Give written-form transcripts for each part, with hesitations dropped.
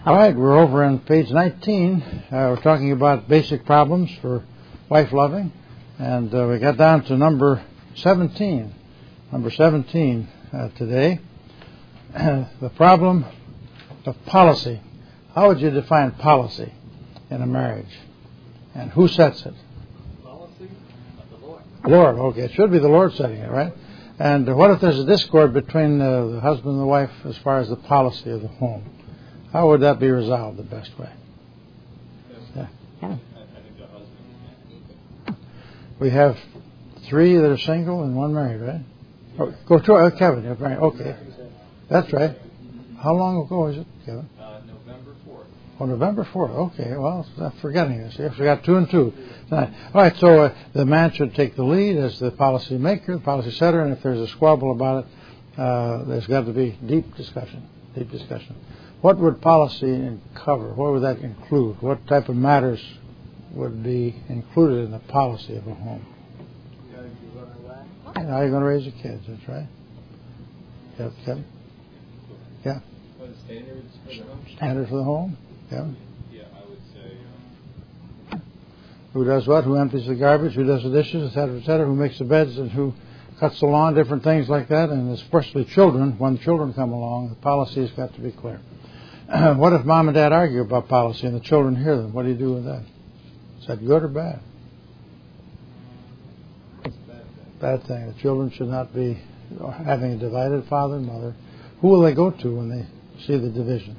All right, we're over on page 19. We're talking about basic problems for wife loving, and we got down to number 17. Number 17 today. The problem of policy. How would you define policy in a marriage? And who sets it? Policy of the Lord. Lord, okay. It should be the Lord setting it, right? And what if there's a discord between the husband and the wife as far as the policy of the home? How would that be resolved the best way? Yeah. I think the husband. We have 3 that are single and 1 married, right? Oh, go to Kevin. You're right. Okay. That's right. How long ago is it, Kevin? November 4th. Oh, November 4th. Okay. Well, I'm forgetting this. Yes, we got 2 and 2 tonight. All right. So the man should take the lead as the policy maker, the policy setter, and if there's a squabble about it, there's got to be deep discussion. Deep discussion. What would policy cover? What would that include? What type of matters would be included in the policy of a home? How are you going to raise your kids? That's right. Yep, Kevin? Yeah. What are the standards for the home? Standards for the home? Kevin? Yeah, I would say. Who does what? Who empties the garbage? Who does the dishes? Et cetera, et cetera. Who makes the beds and who cuts the lawn? Different things like that. And especially children. When children come along, the policy has got to be clear. What if mom and dad argue about policy and the children hear them? What do you do with that? Is that good or bad? Bad thing. The children should not be having a divided father and mother. Who will they go to when they see the division?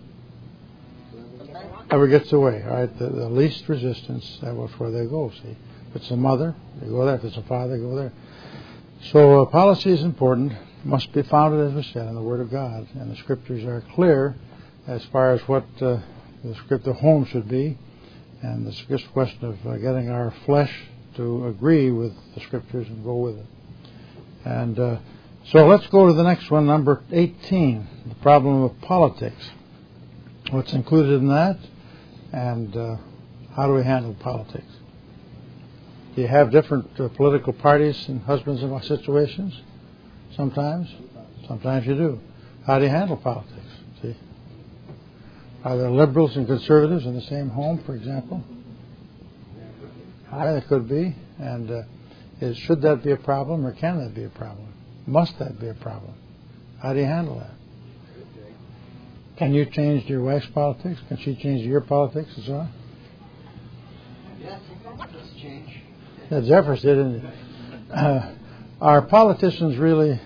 Whoever gets away. All right, the least resistance, that was where they go. See, if it's a mother, they go there. If it's a father, they go there. So policy is important. Must be founded, as we said, in the Word of God, and the Scriptures are clear as far as what the home should be, and it's just a question of getting our flesh to agree with the Scriptures and go with it. And so let's go to the next one, number 18, the problem of politics. What's included in that, and how do we handle politics? Do you have different political parties in husbands and wife situations? Sometimes. Sometimes you do. How do you handle politics? See? Are there liberals and conservatives in the same home, for example? There could be. And should that be a problem, or can that be a problem? Must that be a problem? How do you handle that? Can you change your wife's politics? Can she change your politics as well? Yes, it does change. Yeah, Jeffers did, didn't he? Are politicians really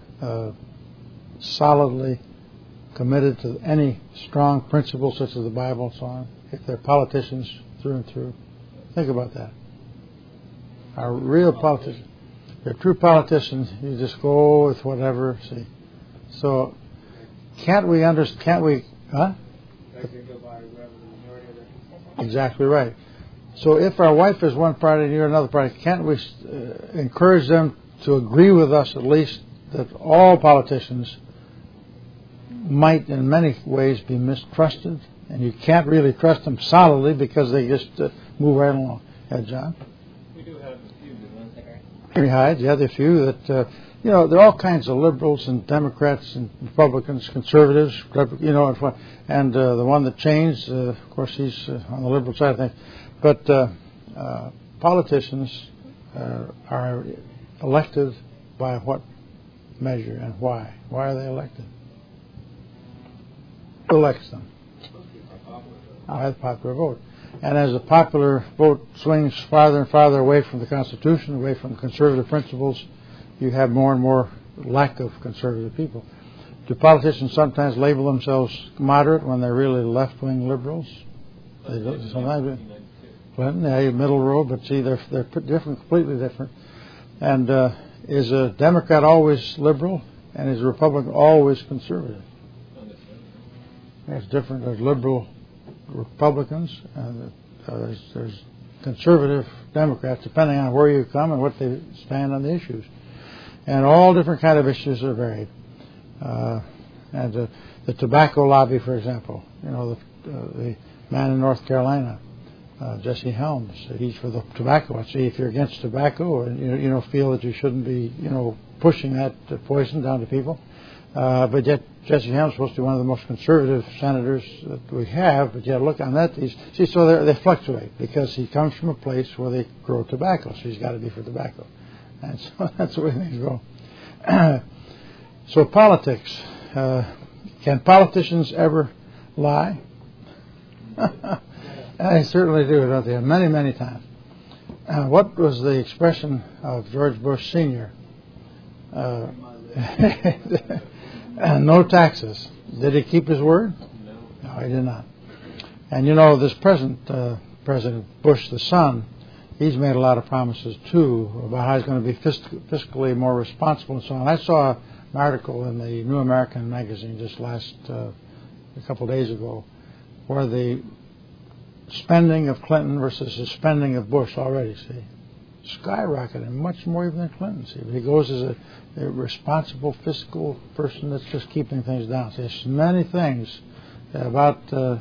solidly committed to any strong principles such as the Bible and so on? If they're politicians through and through? Think about that. Are real politicians, if they're true politicians, you just go with whatever, see. So, can't we, huh? Exactly right. So if our wife is one party and you're another party, can't we encourage them to agree with us at least that all politicians might in many ways be mistrusted, and you can't really trust them solidly because they just move right along. Yeah, John? We do have a few good ones. Henry Hyde, yeah, the few that, there are all kinds of liberals and Democrats and Republicans, conservatives, and the one that changed, of course, he's on the liberal side, I think. But politicians are elected by what measure and why? Why are they elected? Who elects them? By the popular vote. And as the popular vote swings farther and farther away from the Constitution, away from conservative principles, you have more and more lack of conservative people. Do politicians sometimes label themselves moderate when they're really left-wing liberals? They don't, sometimes. Clinton, yeah, middle road, but see, they're different, completely different. And is a Democrat always liberal, and is a Republican always conservative? It's different. There's liberal Republicans, and there's conservative Democrats, depending on where you come and what they stand on the issues. And all different kind of issues are varied. And the tobacco lobby, for example, the man in North Carolina, Jesse Helms, he's for the tobacco. See, if you're against tobacco and you feel that you shouldn't be, pushing that poison down to people, But yet Jesse Helms is supposed to be one of the most conservative senators that we have. But yet look on that. So they fluctuate because he comes from a place where they grow tobacco. So he's got to be for tobacco. And so that's the way things go. So politics. Can politicians ever lie? They certainly do, don't they? Many, many times. What was the expression of George Bush Sr.? No taxes. Did he keep his word? No, he did not. And you know, this present President Bush, the son, he's made a lot of promises too about how he's going to be fiscally more responsible and so on. I saw an article in the New American magazine just a couple of days ago where the spending of Clinton versus the spending of Bush already, skyrocketing much more even than Clinton. He goes as a responsible fiscal person that's just keeping things down. There's many things about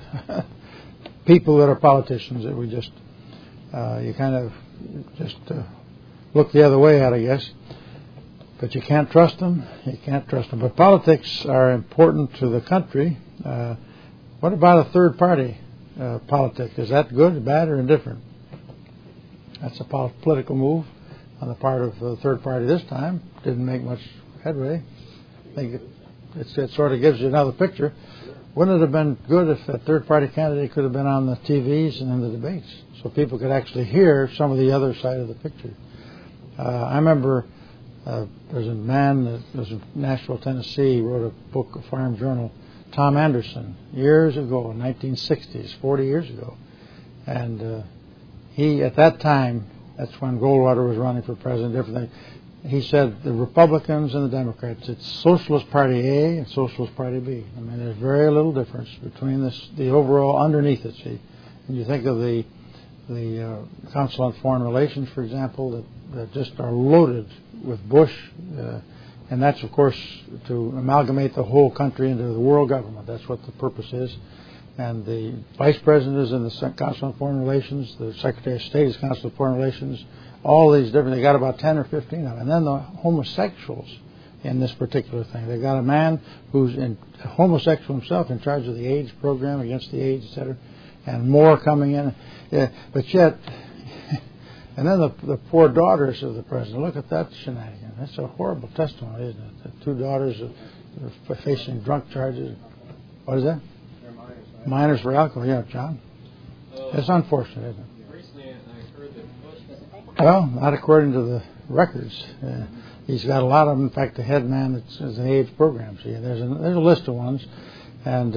people that are politicians that we just you kind of just look the other way at, I guess. But you can't trust them. You can't trust them. But politics are important to the country. What about a third party politic? Is that good, bad, or indifferent? That's a political move on the part of the third party this time. Didn't make much headway. I think it sort of gives you another picture. Wouldn't it have been good if that third party candidate could have been on the TVs and in the debates so people could actually hear some of the other side of the picture? I remember there's a man that was in Nashville, Tennessee, wrote a book, a farm journal, Tom Anderson, years ago, 1960s, 40 years ago. And he, at that time, that's when Goldwater was running for president, everything. He said the Republicans and the Democrats, it's Socialist Party A and Socialist Party B. I mean, there's very little difference between the overall underneath it. See, when you think of the Council on Foreign Relations, for example, that just are loaded with Bush, and that's of course to amalgamate the whole country into the world government. That's what the purpose is. And the Vice President is in the Council on Foreign Relations. The Secretary of State is Council on Foreign Relations. All these different, they got about 10 or 15 of them. And then the homosexuals in this particular thing. They got a man who's a homosexual himself in charge of the AIDS program against the AIDS, etc. And more coming in. Yeah, but yet, and then the poor daughters of the president. Look at that shenanigan. That's a horrible testimony, isn't it? The two daughters are facing drunk charges. What is that? Minors for alcohol. Yeah, John. It's unfortunate, isn't it? Recently, I heard that Bush. Well, not according to the records. He's got a lot of them. In fact, the head man is an AIDS program. See, there's a list of ones, and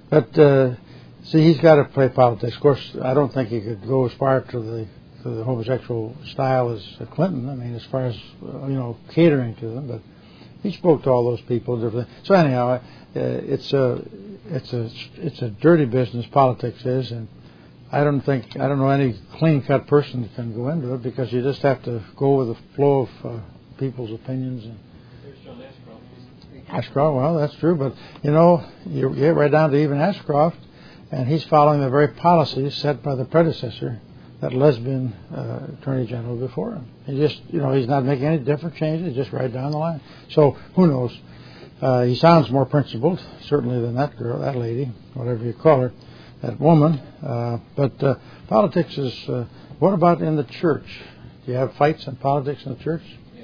see, he's got to play politics. Of course, I don't think he could go as far to the homosexual style as Clinton. I mean, as far as catering to them, but he spoke to all those people. So anyhow, it's a dirty business. Politics is, and I don't know any clean-cut person that can go into it because you just have to go with the flow of people's opinions. And There's John Ashcroft. Ashcroft, well, that's true, but you get right down to even Ashcroft, and he's following the very policies set by the predecessor, that lesbian attorney general before him. He just, he's not making any different changes, just right down the line. So who knows? He sounds more principled, certainly, than that girl, that lady, whatever you call her, that woman. But politics is. What about in the church? Do you have fights in politics in the church? Yes.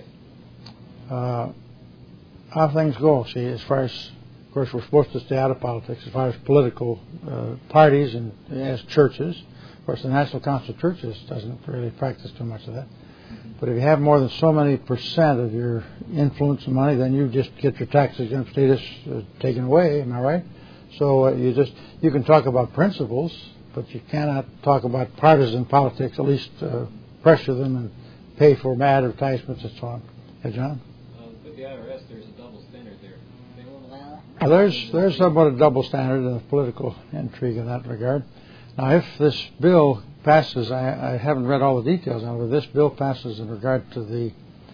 How things go? See, as far as, of course, we're supposed to stay out of politics. As far as political parties and as churches. Of course, the National Council of Churches doesn't really practice too much of that. But if you have more than so many percent of your influence and money, then you just get your tax exempt status taken away. Am I right? So you can talk about principles, but you cannot talk about partisan politics. At least pressure them and pay for advertisements and so on. Hey, John. With the IRS, there's a double standard there. They won't allow. There's somewhat a double standard of political intrigue in that regard. Now, if this bill passes, I haven't read all the details on it, but this bill passes in regard to the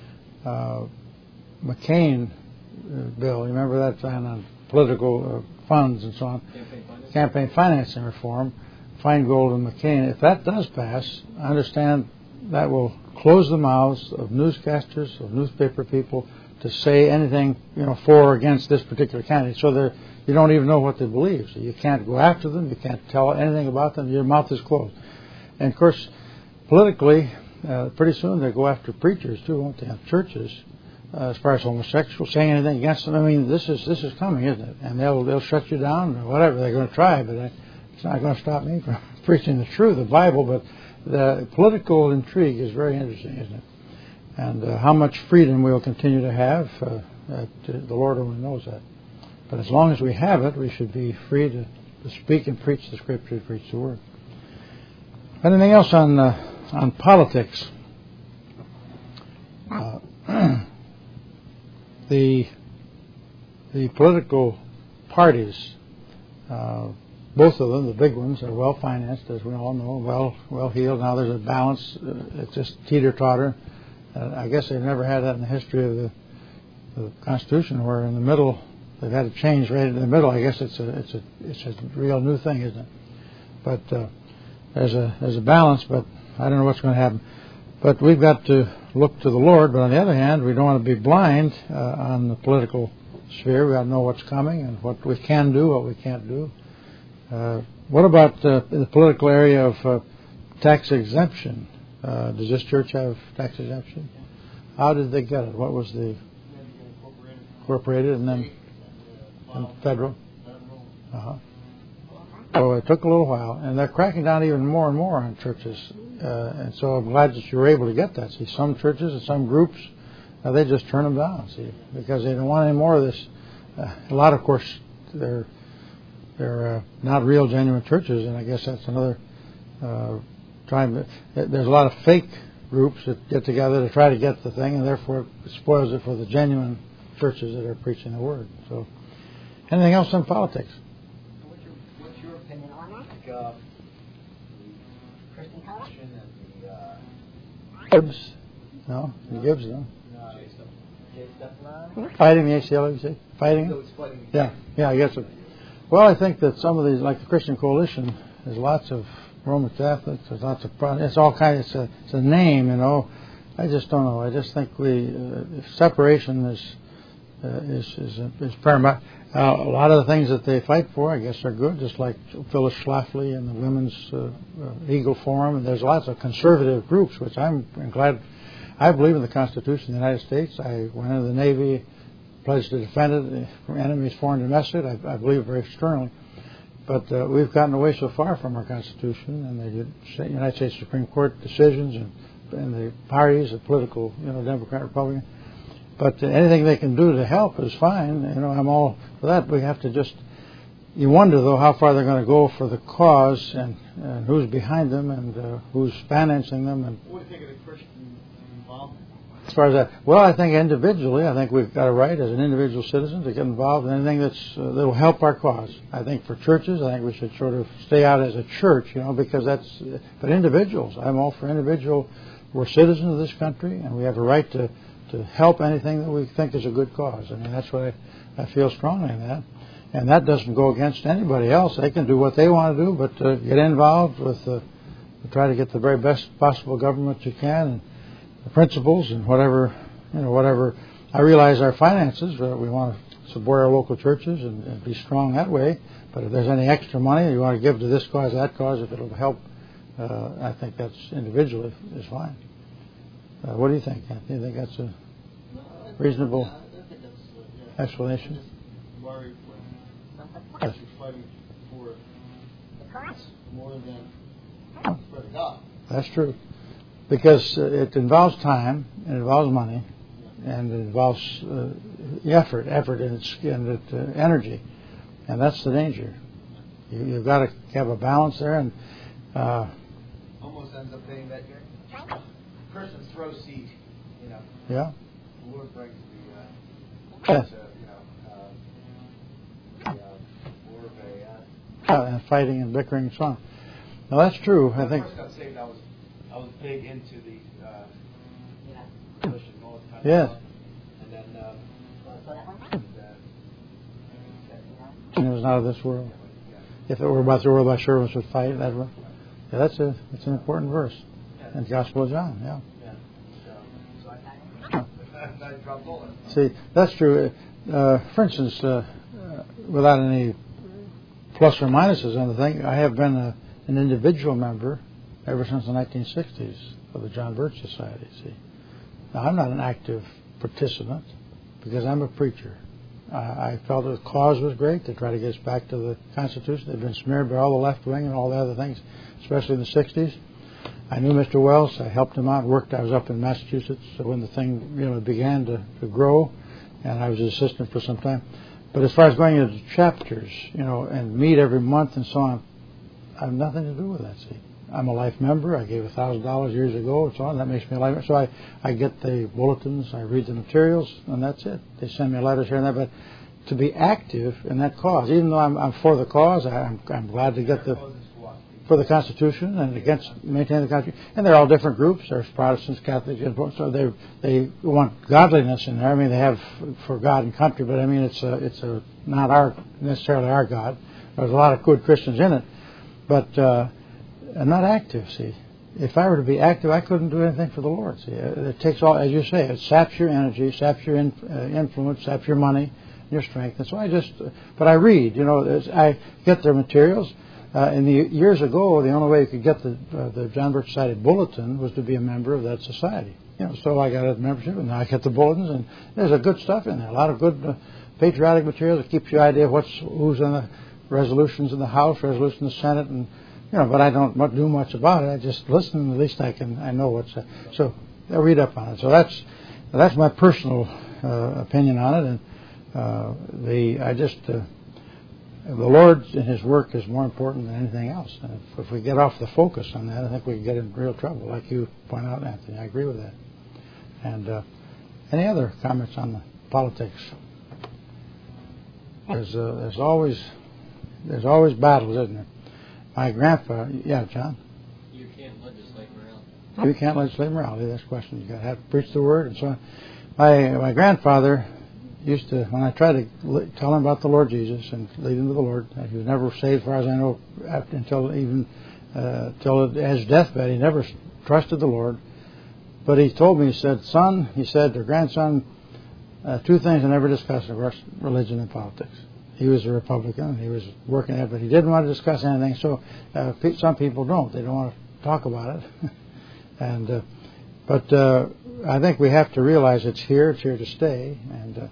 McCain bill. You remember that plan on political funds and so on? Campaign financing reform, Feingold and McCain. If that does pass, I understand that will close the mouths of newscasters, of newspaper people, to say anything, for or against this particular candidate. So you don't even know what they believe. So you can't go after them. You can't tell anything about them. Your mouth is closed. And of course, politically, pretty soon they go after preachers too, won't they? And churches, as far as homosexuals, saying anything against them. I mean, this is coming, isn't it? And they'll shut you down or whatever. They're going to try, but it's not going to stop me from preaching the truth, the Bible. But the political intrigue is very interesting, isn't it? And how much freedom we will continue to have, the Lord only knows that. But as long as we have it, we should be free to speak and preach the Scripture, preach the Word. Anything else on politics? The political parties, both of them, the big ones, are well financed, as we all know, well heeled. Now there's a balance; it's just teeter-totter. I guess they've never had that in the history of the Constitution, where in the middle they've had a change right in the middle. I guess it's a real new thing, isn't it? But there's a balance, but I don't know what's going to happen. But we've got to look to the Lord. But on the other hand, we don't want to be blind on the political sphere. We got to know what's coming and what we can do, what we can't do. What about the political area of tax exemption? Does this church have tax exemption? How did they get it? What was the incorporated and then federal? So it took a little while, and they're cracking down even more and more on churches. And so I'm glad that you were able to get that. See, some churches and some groups, they just turn them down, see, because they don't want any more of this. A lot, of course, they're not real, genuine churches, and I guess that's another there's a lot of fake groups that get together to try to get the thing, and therefore it spoils it for the genuine churches that are preaching the Word. So, anything else on politics? What's your opinion on the Christian Coalition and the Gibbs? No, the Gibbs, no. Jay Stephan? Fighting the ACLU, you say? Fighting it? Yeah, I guess it. Well, I think that some of these, like the Christian Coalition, there's lots of Roman Catholics, there's lots of Protestants. It's all kind of, it's a name, I just don't know. I just think separation is paramount. A lot of the things that they fight for, I guess, are good, just like Phyllis Schlafly and the Women's Eagle Forum. And there's lots of conservative groups, which I'm glad. I believe in the Constitution of the United States. I went into the Navy, pledged to defend it from enemies, foreign and domestic. I believe very sternly. But we've gotten away so far from our Constitution and the United States Supreme Court decisions and the parties, the political, Democrat, Republican. But anything they can do to help is fine. I'm all for that. We have to you wonder, though, how far they're going to go for the cause and who's behind them and who's financing them. And what do you think of the Christian involvement? As far as that, well, I think individually, I think we've got a right as an individual citizen to get involved in anything that'll help our cause. I think for churches, I think we should sort of stay out as a church, because but individuals, I'm all for individual. We're citizens of this country, and we have a right to help anything that we think is a good cause. I mean, that's what I feel strongly in that. And that doesn't go against anybody else. They can do what they want to do, but get involved with, try to get the very best possible government you can, and the principles and whatever. I realize our finances, we want to support our local churches and be strong that way. But if there's any extra money you want to give to this cause, that cause, if it'll help, I think that's individually is fine. What do you think? Do you think that's a reasonable explanation? Yes. Fighting for more than for the God. That's true. Because it involves time, it involves money, and it involves effort and energy. And that's the danger. You've got to have a balance there. And almost ends up paying that here. Person's throw seed, Yeah. The Lord brings Yes. more of a... And fighting and bickering and so on. Now that's true. I think. When I first got saved, I was big into the Christian all the time. Yes. And then And it was not of this world. If it were about the world, my servants would fight. That's an important verse in the Gospel of John. Yeah. So I drop bullet. See, that's true. For instance, without any plus or minuses on the thing, I have been an individual member ever since the 1960s of the John Birch Society. See, now I'm not an active participant because I'm a preacher. I felt the cause was great to try to get us back to the Constitution. They've been smeared by all the left wing and all the other things, especially in the 60s. I knew Mr. Wells. I helped him out. I was up in Massachusetts when the thing began to grow, and I was his assistant for some time. But as far as going into chapters, and meet every month and so on, I have nothing to do with that. See, I'm a life member. I gave $1,000 years ago and so on. That makes me a life member. So I get the bulletins, I read the materials, and that's it. They send me letters here and there. But to be active in that cause, even though I'm for the cause, I'm glad to get for the Constitution and against maintaining the Constitution. And they're all different groups. There's Protestants, Catholics, so they want godliness in there. I mean, they have for God and country, but I mean, it's not necessarily our God. There's a lot of good Christians in it, but I'm not active. See, if I were to be active, I couldn't do anything for the Lord. See, it takes all, as you say, it saps your energy, saps your influence, saps your money, your strength. And so but I read. I get their materials. In the years ago, the only way you could get the John Birch Society bulletin was to be a member of that society. So I got a membership, and now I get the bulletins, and there's a good stuff in there. A lot of good patriotic materials that keeps you idea of who's on the resolutions in the House, resolutions in the Senate, and but I don't do much about it. I just listen, and at least I know what's so I read up on it. So that's my personal opinion on it, and the Lord and His work is more important than anything else. And if we get off the focus on that, I think we can get in real trouble, like you point out, Anthony. I agree with that. And any other comments on the politics? There's always battles, isn't there? My grandpa, John. You can't legislate morality. You can't legislate morality. That's the question. You got to have to preach the word and so on. My grandfather used to, when I tried to tell him about the Lord Jesus and lead him to the Lord, he was never saved, as far as I know, until his deathbed. He never trusted the Lord. But he told me, he said, or grandson, two things I never discussed, of course, religion and politics. He was a Republican. He was working there, but he didn't want to discuss anything. So some people don't. They don't want to talk about it. But I think we have to realize it's here to stay. And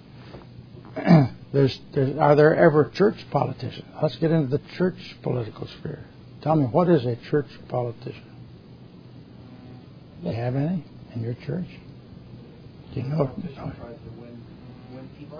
are there ever church politicians? Let's get into the church political sphere. Tell me, what is a church politician? Do you have any in your church? Do you know? Tries to win people.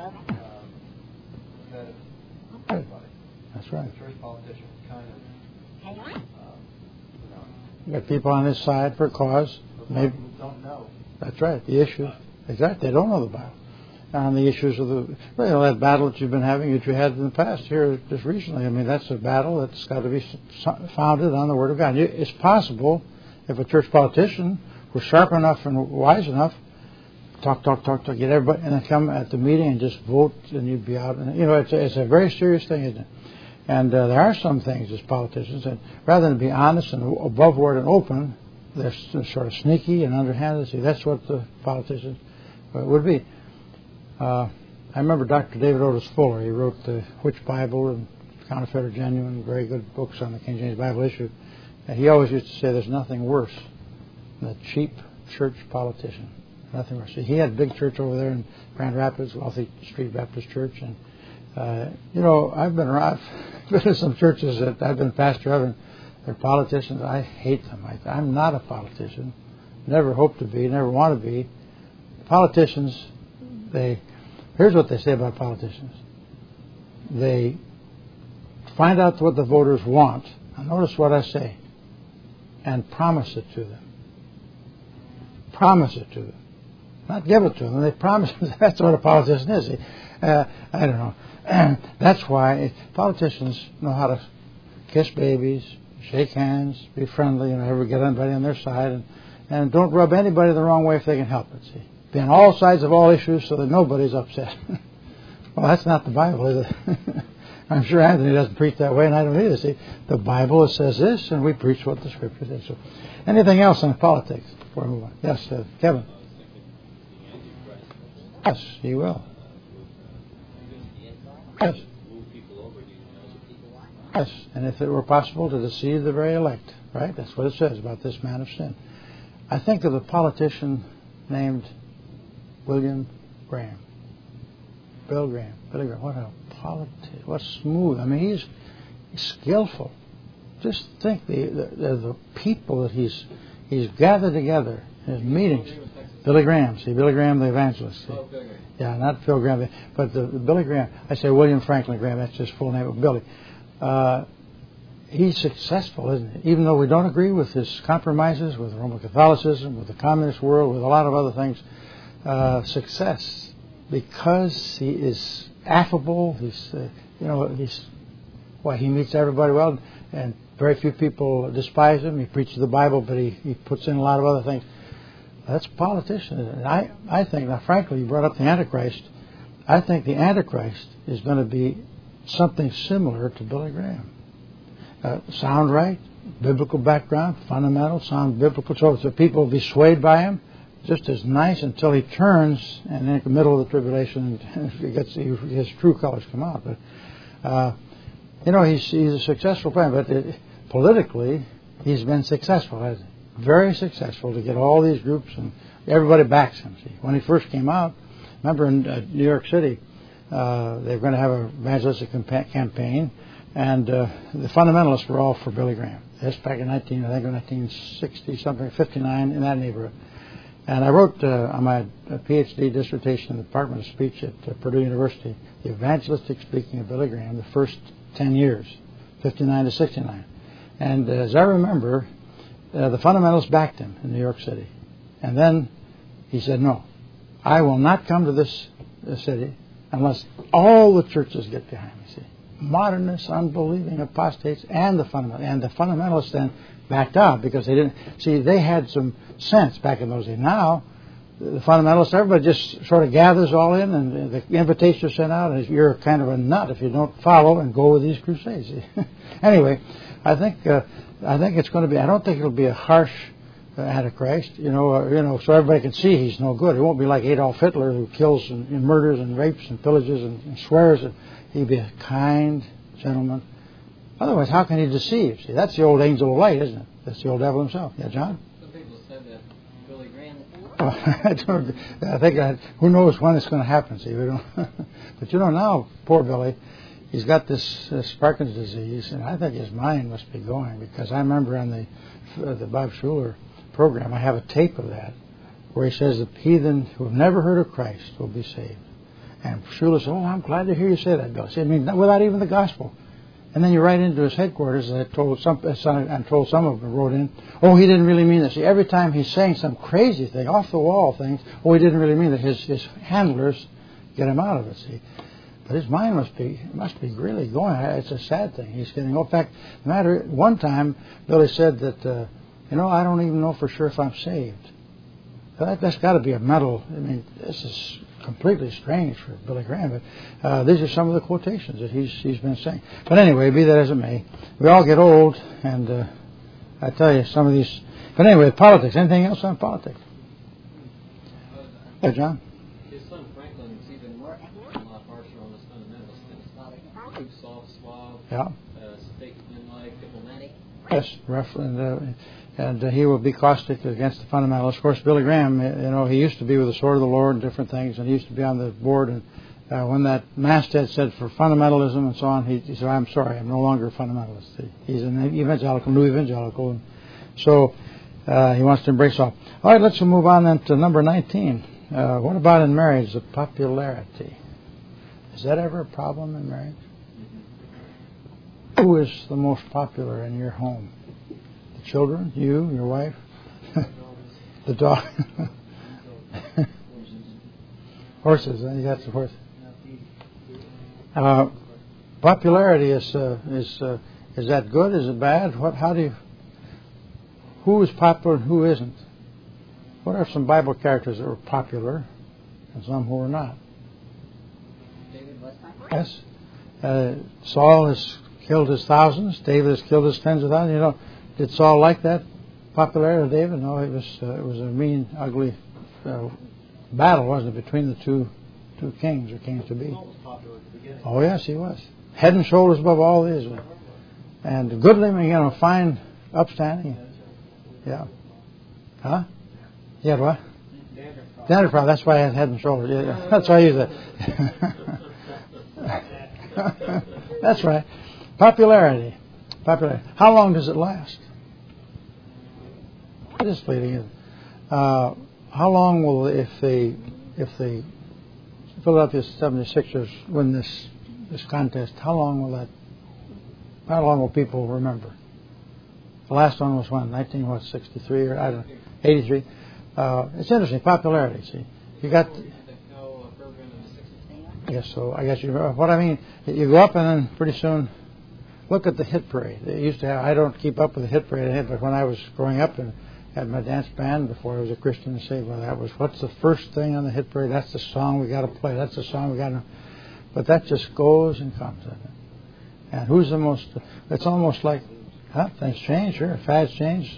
That's right. The church politician kind of. You got people on his side for a cause. Maybe don't know. That's right. The issues. Exactly. They don't know the Bible. On the issues of that battle that you've been having, that you had in the past here just recently. I mean, that's a battle that's got to be founded on the Word of God. It's possible if a church politician were sharp enough and wise enough, talk, get everybody, and then come at the meeting and just vote, and you'd be out. And, it's a very serious thing, isn't it? And there are some things as politicians, and rather than be honest and above board and open, they're sort of sneaky and underhanded. See, that's what the politicians would be. I remember Dr. David Otis Fuller. He wrote the Which Bible and Counterfeit or Genuine, very good books on the King James Bible issue. And he always used to say there's nothing worse than a cheap church politician. Nothing worse. He had a big church over there in Grand Rapids, Wealthy Street Baptist Church. And, I've been around, to some churches that I've been pastor of, and they're politicians. I hate them. I'm not a politician. Never hope to be, never want to be. Politicians, here's what they say about politicians. They find out what the voters want. Now notice what I say. And promise it to them. Promise it to them. Not give it to them. They promise. That's what a politician is. I don't know. That's why politicians know how to kiss babies, shake hands, be friendly, never get anybody on their side, and don't rub anybody the wrong way if they can help it. See, be on all sides of all issues so that nobody's upset. Well, that's not the Bible, is it? I'm sure Anthony doesn't preach that way, and I don't either. See, the Bible says this, and we preach what the Scripture says. So, anything else on politics before we move on? Yes, Kevin. Yes, he will. Yes. Yes, and if it were possible to deceive the very elect, right? That's what it says about this man of sin. I think of a politician named William Graham. Billy Graham. What a politician. What smooth. I mean, he's skillful. Just think the people that he's gathered together in his meetings. Billy Graham. See, Billy Graham, the evangelist. See? Oh, Billy Graham. Yeah, not Phil Graham, but the Billy Graham. I say William Franklin Graham. That's his full name of Billy. He's successful, isn't he? Even though we don't agree with his compromises with Roman Catholicism, with the communist world, with a lot of other things, success because he is affable. He meets everybody well, and very few people despise him. He preaches the Bible, but he puts in a lot of other things. That's a politician. And I think, now frankly, you brought up the Antichrist. I think the Antichrist is going to be something similar to Billy Graham. Sound right, biblical background, fundamental, sound biblical. So people will be swayed by him, just as nice until he turns, and then in the middle of the tribulation, his true colors come out. But he's a successful man. But politically, he's been successful, hasn't he? Very successful to get all these groups, and everybody backs him. See, when he first came out, remember in New York City, they were going to have an evangelistic campaign. And the fundamentalists were all for Billy Graham. This back in 1960 something, 59, in that neighborhood. And I wrote on my PhD dissertation in the Department of Speech at Purdue University, the evangelistic speaking of Billy Graham, the first 10 years, 59 to 69. And as I remember, the fundamentalists backed him in New York City. And then he said, no, I will not come to this city unless all the churches get behind me, see. Modernists, unbelieving apostates, and the fundamentalists then backed out because they didn't see. They had some sense back in those days. Now, the fundamentalists, everybody just sort of gathers all in, and the invitations are sent out, and you're kind of a nut if you don't follow and go with these crusades. Anyway, I think it's going to be. I don't think it'll be a harsh Antichrist, so everybody can see he's no good. It won't be like Adolf Hitler, who kills and murders and rapes and pillages and swears. He'd be a kind gentleman. Otherwise, how can he deceive? See, that's the old angel of light, isn't it? That's the old devil himself. Yeah, John? Some people said that Billy Graham... I think who knows when it's going to happen, see. We don't. But now, poor Billy, he's got this Parkinson's disease, and I think his mind must be going, because I remember on the Bob Schuller program, I have a tape of that, where he says the heathen who have never heard of Christ will be saved. And Schuller said, I'm glad to hear you say that, Bill. See, without even the gospel. And then you write into his headquarters, and I'm told some of them wrote in, he didn't really mean this. See, every time he's saying some crazy thing, off the wall things, he didn't really mean that. His handlers get him out of it, see. But his mind must be really going. It's a sad thing. He's getting old. In fact, one time, Billy said that, I don't even know for sure if I'm saved. That's got to be a mental, this is completely strange for Billy Graham, but these are some of the quotations that he's been saying. But anyway, be that as it may, we all get old, and I tell you, some of these... But anyway, politics. Anything else on politics? Yeah, John? His son Franklin is even a lot harsher on his fundamentals. Too soft, suave, statesman-like, diplomatic. Yes, rough, and he will be caustic against the fundamentalists. Of course, Billy Graham, he used to be with the Sword of the Lord and different things, and he used to be on the board. And when that masthead said for fundamentalism and so on, he said, I'm sorry, I'm no longer a fundamentalist. He's an evangelical, new evangelical. And so he wants to embrace all. All right, let's move on then to number 19. What about in marriage, the popularity? Is that ever a problem in marriage? Who is the most popular in your home? The children? You? Your wife? The dog? Horses. You got some horses. Popularity is that good? Is it bad? Who is popular and who isn't? What are some Bible characters that were popular and some who were not? Yes. Saul has killed his thousands. David has killed his tens of thousands. Did Saul like that popularity of David? No, it was a mean, ugly battle, wasn't it, between the two kings or kings to be? Saul was popular at the beginning. Oh yes, he was. Head and shoulders above all the Israel. And goodly, fine, upstanding. Yeah. Huh? He had what? Dandruff problem. That's why I had head and shoulders. Yeah, that's why I use that. That's right. Popularity. How long does it last? It is fleeting. How long will, if the Philadelphia 76ers win this contest, how long will people remember? The last one was when? 1963 or I don't know, 83. It's interesting, popularity. See, you got. Yes, so I guess you. What I mean, you go up and then pretty soon, look at the hit parade. They used to have. I don't keep up with the hit parade, but when I was growing up and had my dance band before I was a Christian, to say, well, that was what's the first thing on the hit parade? That's the song we got to play. That's the song we got to. But that just goes and comes. And who's the most? It's almost like, things change. Sure, fads change.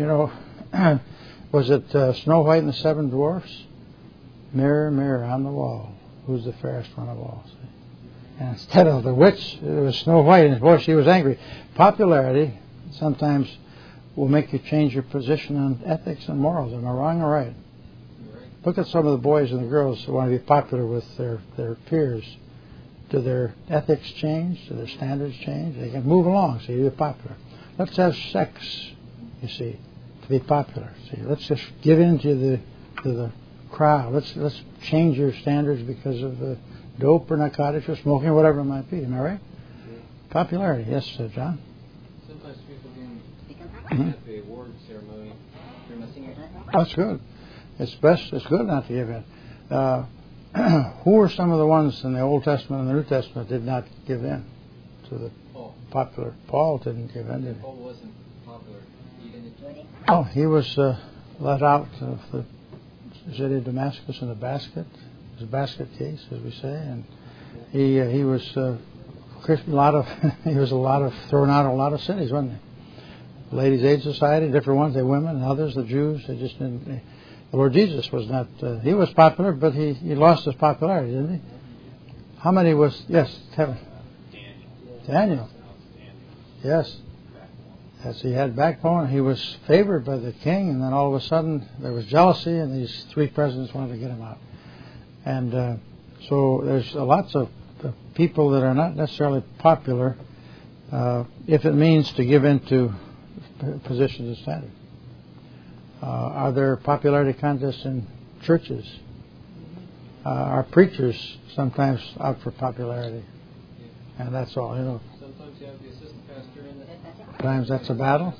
Was it Snow White and the Seven Dwarfs? Mirror, mirror on the wall, who's the fairest one of all? See? And instead of the witch, it was Snow White, and boy, she was angry. Popularity sometimes will make you change your position on ethics and morals. Am I wrong or right? Look at some of the boys and the girls who want to be popular with their peers. Do their ethics change? Do their standards change? They can move along, so you're popular. Let's have sex, you see, to be popular. See, let's just give in to the crowd. Let's change your standards because of dope or narcotics or smoking, whatever it might be. Am I right? Popularity. Yes, John. Sometimes people do at the award ceremony. That's good. It's good not to give in. Who were some of the ones in the Old Testament and the New Testament that did not give in to the popular? Paul didn't give in, did he? Paul wasn't popular. He didn't. Oh, he was let out of the city of Damascus in a basket. It was a basket case, as we say, and he was Christian. He was thrown out of a lot of cities, wasn't he? Ladies' Aid Society, different ones, the women, and others, the Jews. They just didn't. The Lord Jesus was not. He was popular, but he lost his popularity, didn't he? How many was? Yes, Kevin. Daniel. Yes. As he had backbone, he was favored by the king, and then all of a sudden there was jealousy, and these three presidents wanted to get him out. And so there's lots of people that are not necessarily popular if it means to give in to positions of standard. Are there popularity contests in churches? Are preachers sometimes out for popularity? And that's all, Sometimes you have the assistant pastor in it. Sometimes that's a battle.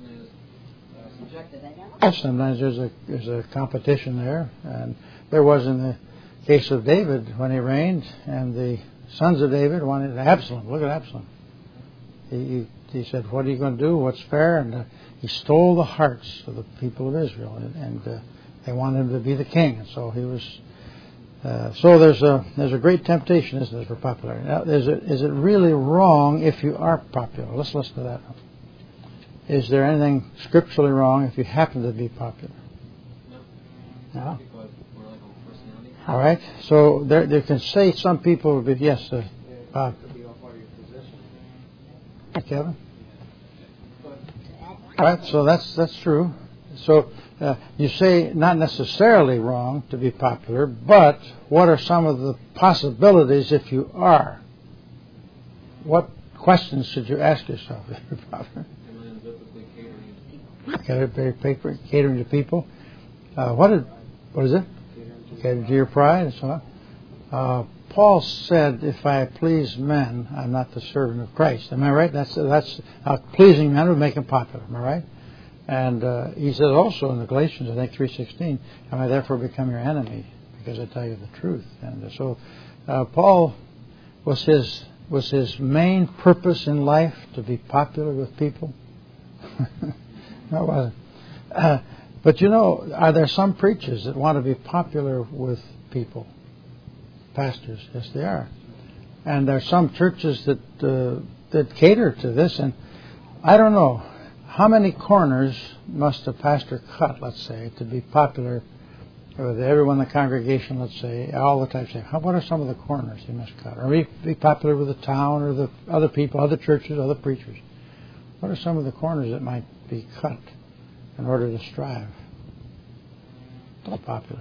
Sometimes there's a competition there, and there was in the case of David when he reigned, and the sons of David wanted Absalom. Look at Absalom. He said, "What are you going to do? What's fair?" And he stole the hearts of the people of Israel, and they wanted him to be the king. And so he was. So there's a great temptation, isn't there, for popularity? Now, is it really wrong if you are popular? Let's listen to that. Is there anything scripturally wrong if you happen to be popular? No. All right. So there can say some people would be yes. Kevin. All right. So that's true. So you say not necessarily wrong to be popular, but what are some of the possibilities if you are? What questions should you ask yourself if you're popular? Catering to people. What is it? Catering to your pride and so on. Paul said, "If I please men, I'm not the servant of Christ." Am I right? That's pleasing men would make him popular. Am I right? And he says also in the Galatians, I think 3:16, "Am I therefore become your enemy because I tell you the truth?" And so Paul was his main purpose in life to be popular with people. No, it wasn't. But are there some preachers that want to be popular with people? Pastors, yes, they are. And there are some churches that cater to this. And I don't know, how many corners must a pastor cut, let's say, to be popular everyone in the congregation, let's say, all the time say, what are some of the corners you must cut? Or be popular with the town or the other people, other churches, other preachers. What are some of the corners that might be cut in order to strive to be popular?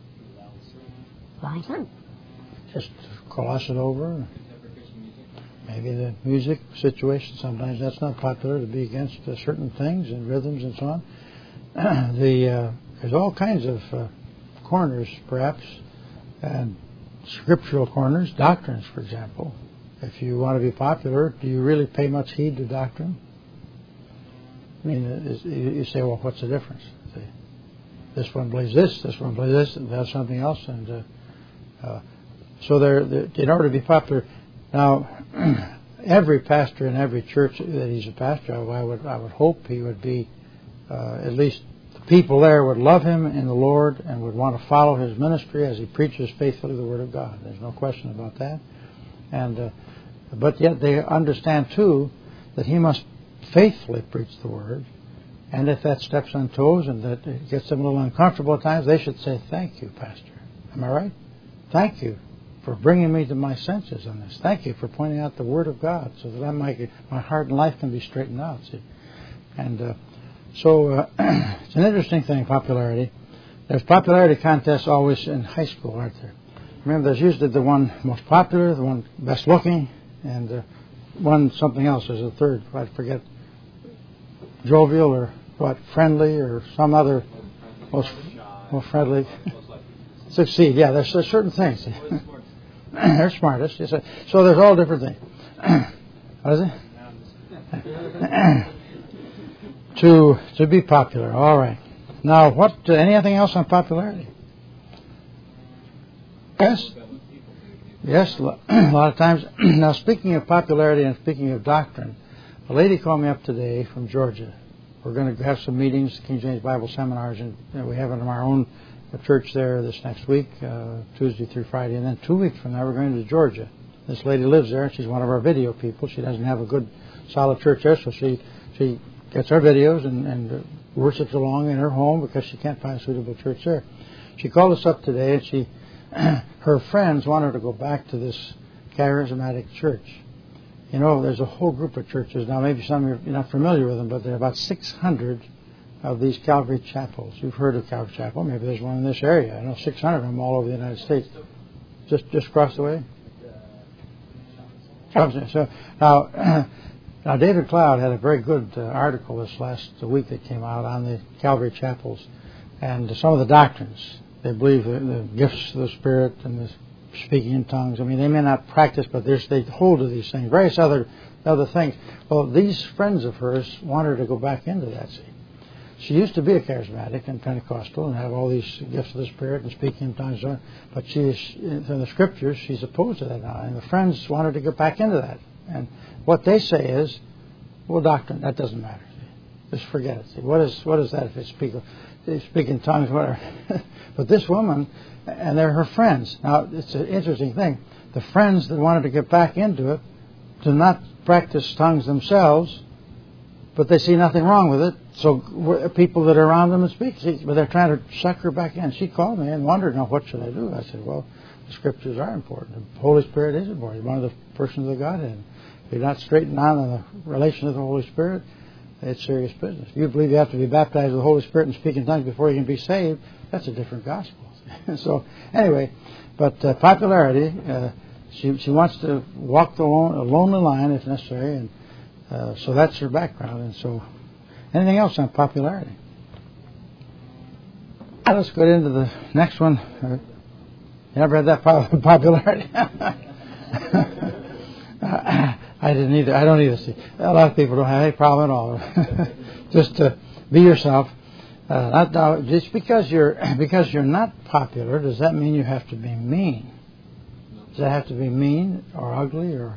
Just gloss it over. Maybe the music situation, sometimes that's not popular to be against certain things and rhythms and so on. There's all kinds of corners, perhaps, and scriptural corners, doctrines, for example. If you want to be popular, do you really pay much heed to doctrine? I mean, you say, well, what's the difference? This one believes this one believes this, and that's something else. And so in order to be popular, now every pastor in every church that he's a pastor of, I would hope he would be at least the people there would love him in the Lord and would want to follow his ministry as he preaches faithfully the Word of God. There's no question about that. And but yet they understand too that he must faithfully preach the Word. And if that steps on toes and that it gets them a little uncomfortable at times, they should say, "Thank you, Pastor." Am I right? Thank you for bringing me to my senses on this. Thank you for pointing out the Word of God so that my heart and life can be straightened out. See? And so it's an interesting thing, popularity. There's popularity contests always in high school, aren't there? Remember, there's usually the one most popular, the one best looking, and one something else. There's a third. I forget. Jovial or what? Friendly or some other most friendly. Succeed. Yeah, there's certain things. They're smartest. So there's all different things. What is it? To be popular. All right. Now, anything else on popularity? Yes? Yes, a lot of times. Now, speaking of popularity and speaking of doctrine, a lady called me up today from Georgia. We're going to have some meetings, King James Bible seminars, and we have it in our own church there this next week, Tuesday through Friday. And then 2 weeks from now, we're going to Georgia. This lady lives there, and she's one of our video people. She doesn't have a good, solid church there, so she gets our videos and worships along in her home because she can't find a suitable church there. She called us up today, and her friends want her to go back to this charismatic church. You know, there's a whole group of churches now. Maybe some of you're not familiar with them, but there are about 600 of these Calvary chapels. You've heard of Calvary Chapel. Maybe there's one in this area. I know 600 of them all over the United States. Just across the way. So now David Cloud had a very good article this last week that came out on the Calvary chapels and some of the doctrines. They believe the gifts of the Spirit and the speaking in tongues. I mean, they may not practice, but they hold to these things. Various other things. Well, these friends of hers want her to go back into that. See, she used to be a charismatic and Pentecostal and have all these gifts of the Spirit and speaking in tongues. But in the Scriptures, she's opposed to that now. And the friends want her to get back into that. And what they say is, well, doctrine, that doesn't matter. Just forget it. See, what is that if they speak in tongues, whatever. But this woman, and they're her friends. Now, it's an interesting thing. The friends that wanted to get back into it do not practice tongues themselves, but they see nothing wrong with it. So people that are around them and speak, but they're trying to suck her back in. She called me and wondered, now, what should I do? I said, well, the Scriptures are important. The Holy Spirit is important. He's one of the persons of Godhead. If you're not straightened out on the relation of the Holy Spirit, it's serious business. If you believe you have to be baptized with the Holy Spirit and speak in tongues before you can be saved, that's a different gospel. So, anyway, but popularity, she wants to walk the lonely line if necessary, and so that's her background. And so, anything else on popularity? Let's go into the next one. You ever had that popularity? I didn't either. I don't either. See, a lot of people don't have any problem at all. Just be yourself. Just because you're not popular, does that mean you have to be mean? Does that have to be mean or ugly or?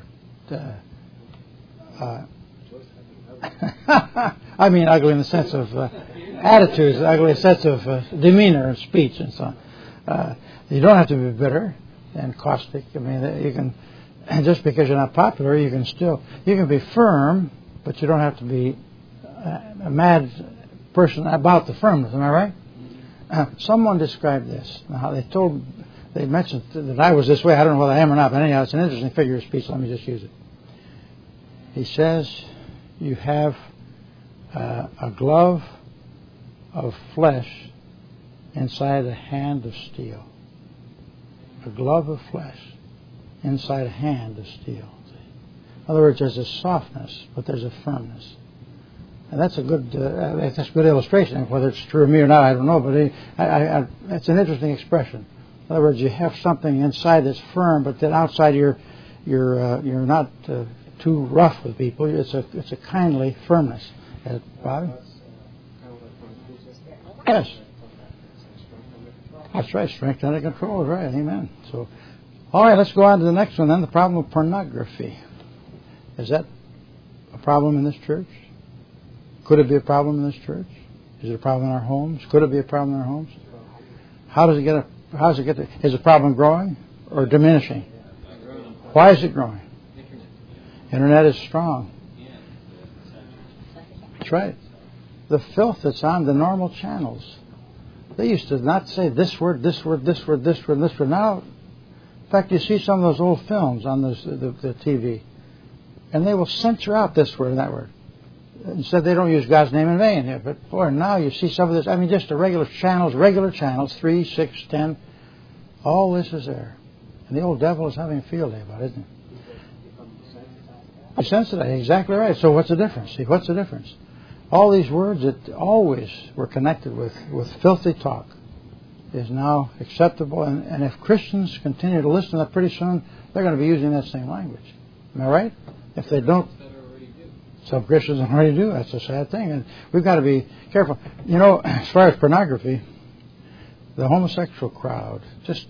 I mean, ugly in the sense of attitudes, ugly in the sense of demeanor and speech and so on. You don't have to be bitter and caustic. I mean, you can. And just because you're not popular, you can be firm, but you don't have to be a mad person about the firmness. Am I right? Someone described this. Now, they mentioned that I was this way. I don't know whether I am or not, but anyhow, it's an interesting figure of speech. Let me just use it. He says, you have a glove of flesh inside a hand of steel. A glove of flesh inside a hand of steel. In other words, there's a softness, but there's a firmness. And that's a good illustration. Whether it's true of me or not, I don't know, but it's an interesting expression. In other words, you have something inside that's firm, but then outside you're not too rough with people. It's a kindly firmness. Bobby? Yes. That's right. Strength under control is right. Amen. So, all right, let's go on to the next one then. The problem of pornography. Is that a problem in this church? Could it be a problem in this church? Is it a problem in our homes? Could it be a problem in our homes? How does it get to, is the problem growing or diminishing? Why is it growing? Internet is strong. That's right. The filth that's on the normal channels. They used to not say this word, this word, this word, this word, this word. Now, in fact, you see some of those old films on the TV, and they will censor out this word and that word. Instead, they don't use God's name in vain here. But, boy, now you see some of this. I mean, just the regular channels, 3, 6, 10. All this is there. And the old devil is having a field day about it, isn't he? Desensitized. Exactly right. So what's the difference? See, what's the difference? All these words that always were connected with filthy talk is now acceptable. And if Christians continue to listen to that, pretty soon they're going to be using that same language. Am I right? If they don't, some Christians already do. That's a sad thing. And we've got to be careful. You know, as far as pornography, the homosexual crowd just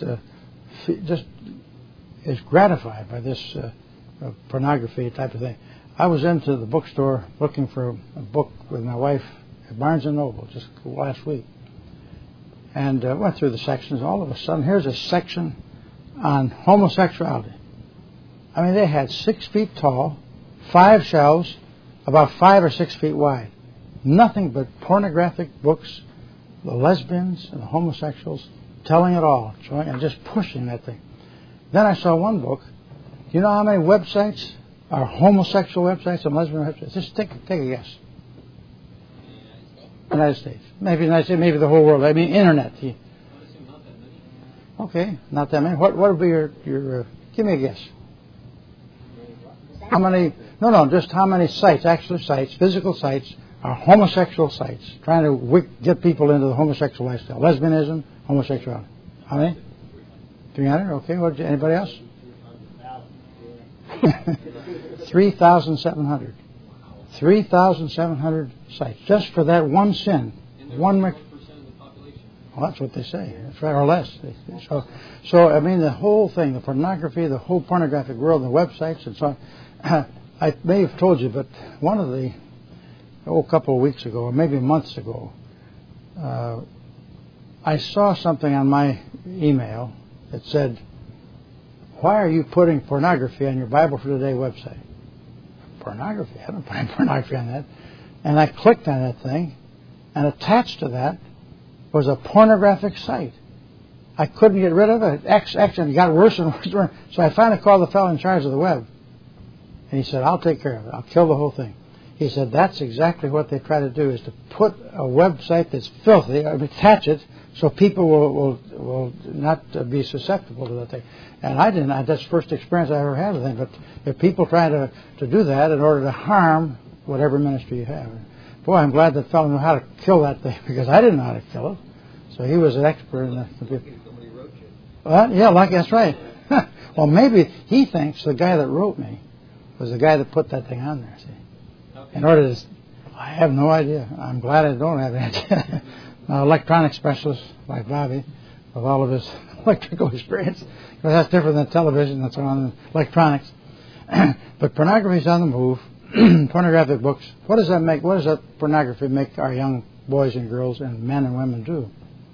is gratified by this pornography type of thing. I was into the bookstore looking for a book with my wife at Barnes & Noble just last week. And went through the sections. All of a sudden, here's a section on homosexuality. I mean, they had 6 feet tall, 5 shelves, about 5 or 6 feet wide. Nothing but pornographic books, the lesbians and the homosexuals, telling it all, showing and just pushing that thing. Then I saw one book. Do you know how many websites are homosexual websites and lesbian websites? Just take a guess. United States. Maybe United States, maybe the whole world. I mean, internet. Okay, not that many. What would be your give me a guess. How many? No, just how many sites, actual sites, physical sites, are homosexual sites, trying to get people into the homosexual lifestyle. Lesbianism, homosexuality. How many? 300? Okay, anybody else? 3,700. 3,700 sites, just for that one sin. One percent of the population. Well, that's what they say. That's right, or less. So I mean, the whole thing, the pornography, the whole pornographic world, the websites, and so on. I may have told you, but one of the a couple of weeks ago, or maybe months ago, I saw something on my email that said, "Why are you putting pornography on your Bible for Today website?" Pornography? I don't find pornography on that. And I clicked on that thing, and attached to that was a pornographic site. I couldn't get rid of it. And it got worse and worse. So I finally called the fellow in charge of the web. And he said, "I'll take care of it. I'll kill the whole thing." He said, "That's exactly what they try to do, is to put a website that's filthy, or attach it, so people will not be susceptible to that thing." And I didn't. That's the first experience I ever had with it. But if people try to do that in order to harm whatever ministry you have. Boy, I'm glad that fellow knew how to kill that thing, because I didn't know how to kill it. So he was an expert in the computer. Somebody wrote you. Well, yeah, that's right. Well, maybe he thinks the guy that wrote me was the guy that put that thing on there, see. Okay. In order to... I have no idea. I'm glad I don't have any idea. Now, electronic specialist like Bobby, with all of his electrical experience, because that's different than television and so on, and electronics. But pornography is on the move. Pornographic books. What does that make? What does that pornography make our young boys and girls and men and women do?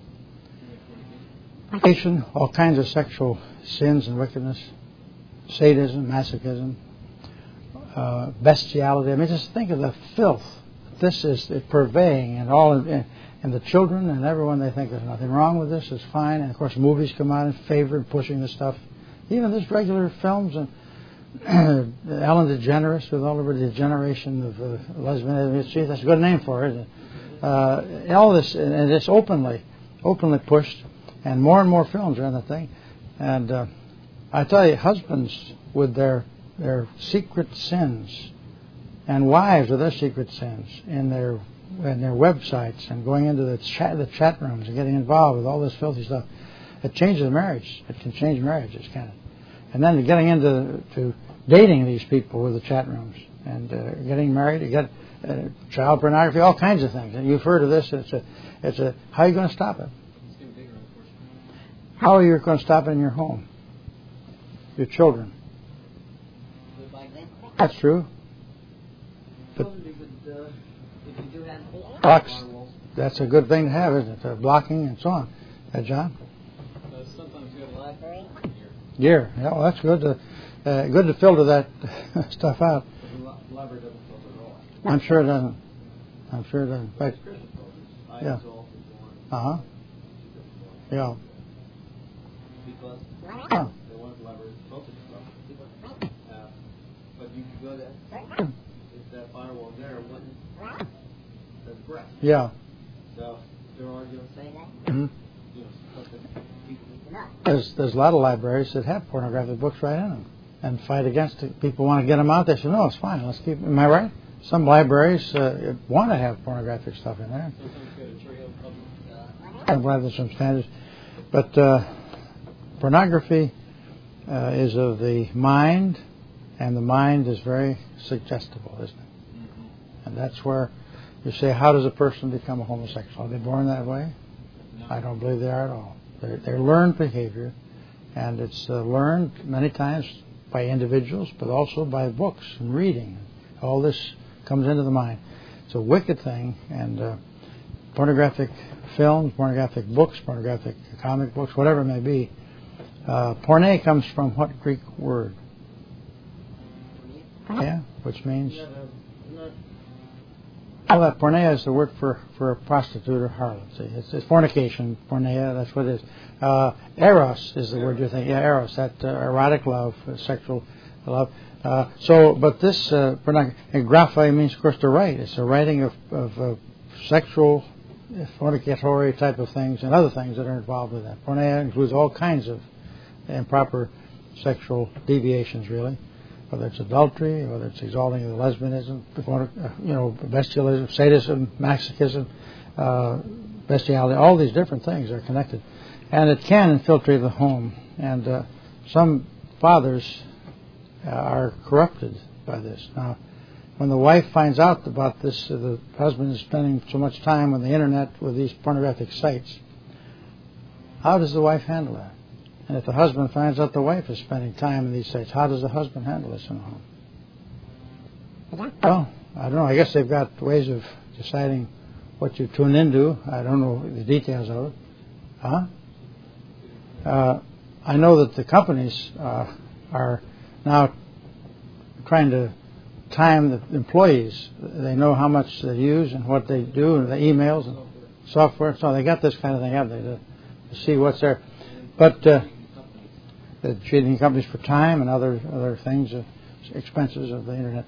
All kinds of sexual sins and wickedness, sadism, masochism, bestiality. I mean, just think of the filth. This is purveying and all And the children and everyone, they think there's nothing wrong with this, it's fine. And of course movies come out in favor of pushing this stuff. Even this regular films and Ellen DeGeneres with all of her degeneration of lesbianism. See, that's a good name for it. All this, and it's openly pushed, and more films are on the thing. And I tell you, husbands with their secret sins, and wives with their secret sins in their websites and going into the chat rooms and getting involved with all this filthy stuff, it changes marriage. It can change marriages, can it? And then getting into dating these people with the chat rooms and getting married, you get child pornography, all kinds of things. And you've heard of this. It's a. How are you going to stop it? It's getting bigger, unfortunately. How are you going to stop it in your home? Your children. That's true. But blocks. That's a good thing to have, isn't it? Blocking and so on. John? Sometimes you go to the library. Yeah, well, that's good to filter that stuff out. The library doesn't filter at all. I'm sure it doesn't. But, yeah. Uh-huh. Yeah. Because Oh. they want the library to filter stuff. But you can go there. If that firewall there wouldn't, that's correct. Yeah. So they're arguing saying that. Mm-hmm. You know, something people need to know. There's a lot of libraries that have pornographic books right in them and fight against it. People want to get them out. They say, no, it's fine. Let's keep. Am I right? Some libraries want to have pornographic stuff in there. I'm glad there's some standards. But pornography is of the mind, and the mind is very suggestible, isn't it? Mm-hmm. And that's where you say, how does a person become a homosexual? Are they born that way? No. I don't believe they are at all. They're learned behavior, and it's learned many times by individuals, but also by books and reading. All this comes into the mind. It's a wicked thing, and pornographic films, pornographic books, pornographic comic books, whatever it may be. Porne comes from what Greek word? Yeah, which means... Oh, that porneia is the word for a prostitute or harlot. See, it's fornication, porneia, that's what it is. Eros is the word you're thinking. Yeah, eros, that erotic love, sexual love. But this pornography, graphe means, of course, to write. It's a writing of sexual, fornicatory type of things and other things that are involved with that. Porneia includes all kinds of improper sexual deviations, really. Whether it's adultery, whether it's exalting of lesbianism, bestialism, sadism, masochism, bestiality, all these different things are connected. And it can infiltrate the home. And some fathers are corrupted by this. Now, when the wife finds out about this, the husband is spending so much time on the internet with these pornographic sites, how does the wife handle that? And if the husband finds out the wife is spending time in these sites, how does the husband handle this in the home? Well, I don't know. I guess they've got ways of deciding what you tune into. I don't know the details of it. I know that the companies are now trying to time the employees. They know how much they use and what they do, and the emails and software. So they got this kind of thing, have they, to see what's there. But they're treating companies for time and other things, expenses of the internet.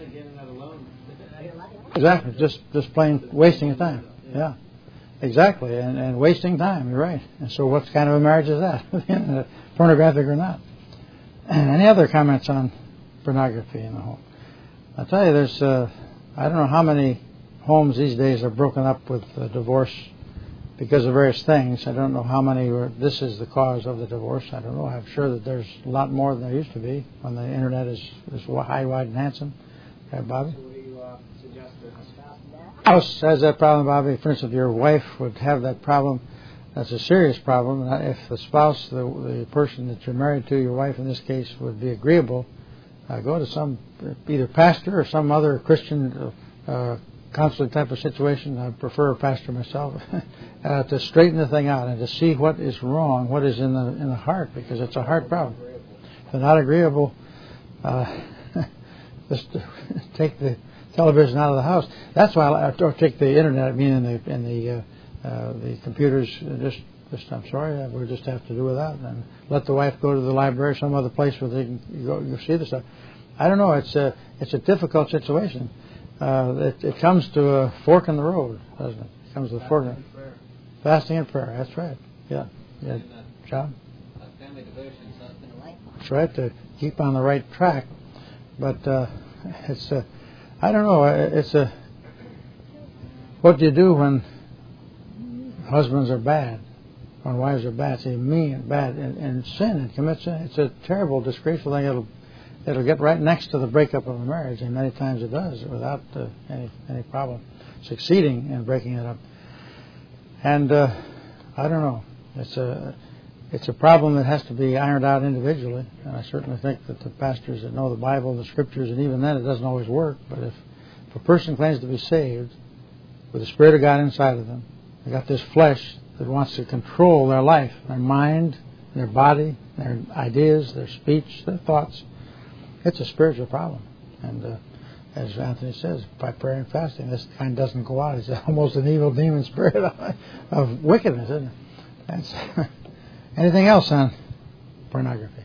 Exactly, just plain wasting of time. Yeah, exactly, and wasting time. You're right. And so, what kind of a marriage is that? Pornographic or not? And any other comments on pornography in the home? I'll tell you, there's I don't know how many homes these days are broken up with divorce because of various things. I don't know how many this is the cause of the divorce. I don't know. I'm sure that there's a lot more than there used to be when the internet is high, wide, and handsome. Okay, Bobby? So what do you suggest to a spouse? House has that problem, Bobby. For instance, if your wife would have that problem, that's a serious problem. If the spouse, the person that you're married to, your wife in this case, would be agreeable, go to some either pastor or some other Christian counseling type of situation. I prefer a pastor myself to straighten the thing out and to see what is wrong, what is in the heart, because it's a heart problem. If they're not agreeable, just take the television out of the house. That's why I don't take the internet. I mean, in the The computers just I'm sorry, we'll just have to do without, and let the wife go to the library or some other place where they can go see the stuff. I don't know. It's a difficult situation. It comes to a fork in the road, doesn't it? It comes to the fork. Fasting and prayer. That's right. Yeah. John. Family devotion, something like. That's right. To keep on the right track, but it's I don't know. It's what do you do when husbands are bad? When wives are bad, say mean and bad and sin and commit sin. It's a terrible, disgraceful thing. It'll get right next to the breakup of a marriage, and many times it does without any problem succeeding in breaking it up. And I don't know. It's a problem that has to be ironed out individually. And I certainly think that the pastors that know the Bible, the Scriptures, and even then it doesn't always work. But if a person claims to be saved with the Spirit of God inside of them, they got this flesh that wants to control their life, their mind, their body, their ideas, their speech, their thoughts. It's a spiritual problem. And as Anthony says, by prayer and fasting, this kind doesn't go out. It's almost an evil demon spirit of wickedness, isn't it? That's anything else on pornography?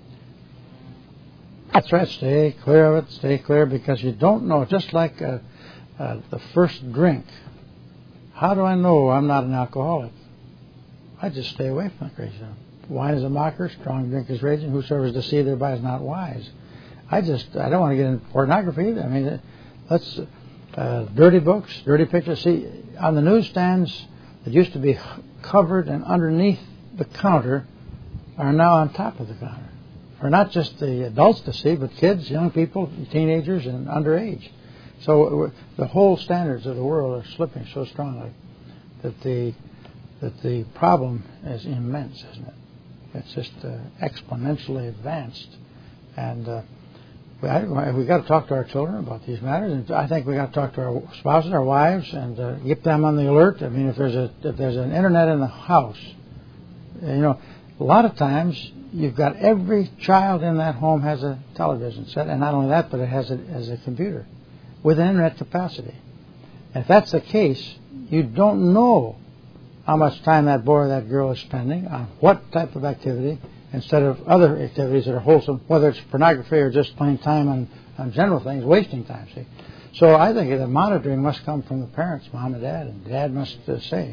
That's right. Stay clear of it. Stay clear, because you don't know. Just like the first drink. How do I know I'm not an alcoholic? I just stay away from the crazy stuff. Wine is a mocker, strong drink is raging. Whosoever is deceived thereby is not wise. I don't want to get into pornography either. I mean, let's dirty books, dirty pictures. See, on the newsstands that used to be covered and underneath the counter are now on top of the counter. For not just the adults to see, but kids, young people, teenagers, and underage. So the whole standards of the world are slipping so strongly that the problem is immense, isn't it? It's just exponentially advanced, and we got to talk to our children about these matters. And I think we got to talk to our spouses, our wives, and keep them on the alert. I mean, if there's an internet in the house, a lot of times you've got every child in that home has a television set, and not only that, but it has a computer with an internet capacity. And if that's the case, you don't know how much time that boy or that girl is spending on what type of activity, instead of other activities that are wholesome, whether it's pornography or just plain time on general things, wasting time, see. So I think the monitoring must come from the parents, mom and dad must say.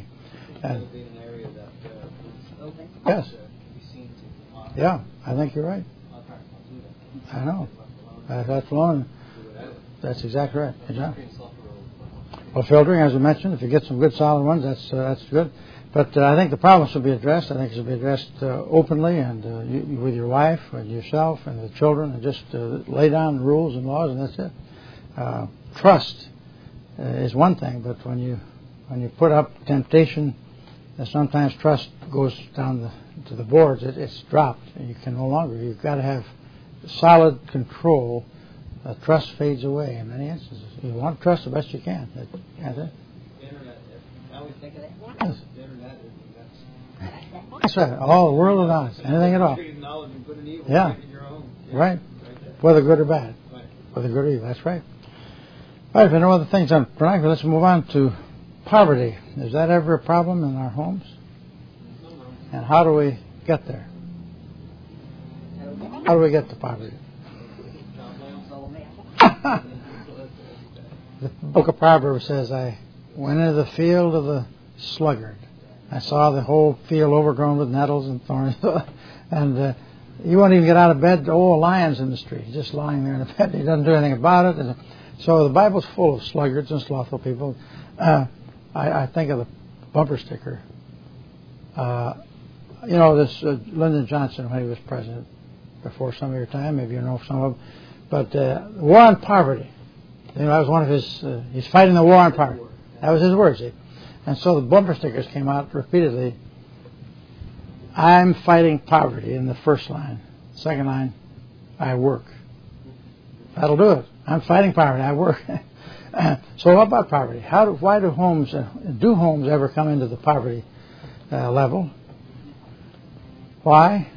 Yes. Yeah, I think you're right. I know. That's one. That's exactly right. Exactly. Well, filtering, as I mentioned, if you get some good solid ones, that's good. But I think the problems will be addressed. I think it should be addressed openly and with your wife and yourself and the children, and just lay down the rules and laws, and that's it. Trust is one thing, but when you put up temptation, sometimes trust goes down to the boards. It's dropped. You can no longer. You've got to have solid control. Trust fades away in many instances. You want to trust the best you can. Internet. I always think of that. Yes. The internet is that's right. All the world of knowledge. Anything at all. Knowledge of good and evil. Yeah. Your own. Right. Whether good or bad. Right. Whether good or evil. That's right. All right. If there are no other things on pornography, let's move on to poverty. Is that ever a problem in our homes? And how do we get there? How do we get to poverty? The book of Proverbs says, I went into the field of the sluggard. I saw the whole field overgrown with nettles and thorns. And you won't even get out of bed. A lion's in the street. He's just lying there in the bed. He doesn't do anything about it. And so the Bible's full of sluggards and slothful people. I think of the bumper sticker. This Lyndon Johnson, when he was president, before some of your time, maybe you know some of them. But war on poverty. That was one of his. He's fighting the war on poverty. That was his words. And so the bumper stickers came out repeatedly. I'm fighting poverty in the first line. Second line, I work. That'll do it. I'm fighting poverty. I work. So what about poverty? Why do homes ever come into the poverty level? Why?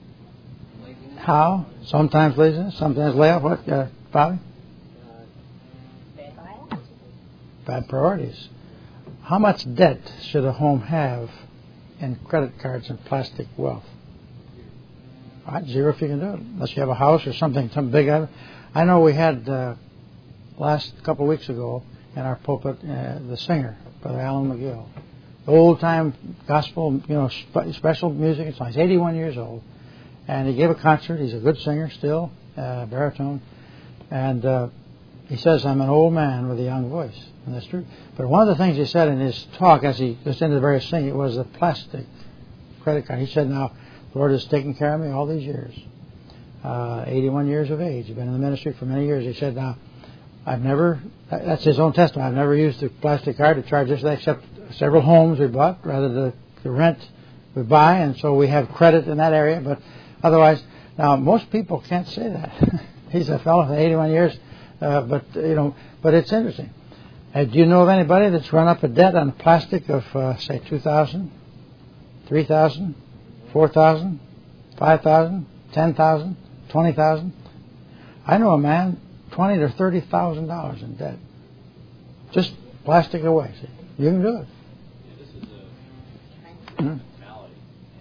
How? Sometimes laziness, sometimes layoff. What, Bobby? Bad priorities. how much debt should a home have in credit cards and plastic wealth? All right, zero if you can do it, unless you have a house or something, some big item. I know we had last couple of weeks ago in our pulpit the singer, Brother Alan McGill, the old-time gospel, special music. It's nice. He's 81 years old, and he gave a concert. He's a good singer still, baritone, and he says, "I'm an old man with a young voice," and that's true. But one of the things he said in his talk, as he was into the very singing, it was the plastic credit card. He said, "Now, the Lord has taken care of me all these years. 81 years of age. He's been in the ministry for many years." He said, "Now, I've never," that's his own testimony, "I've never used the plastic card to charge this, except several homes we bought, rather the rent we buy, and so we have credit in that area. But otherwise, now, most people can't say that." He's a fellow for 81 years, but it's interesting. Do you know of anybody that's run up a debt on plastic of, say, $2,000, $3,000, $4,000, $5,000, $10,000, $20,000? I know a man, $20,000 to $30,000 in debt. Just plastic away. See, you can do it. Yeah, this is a mentality.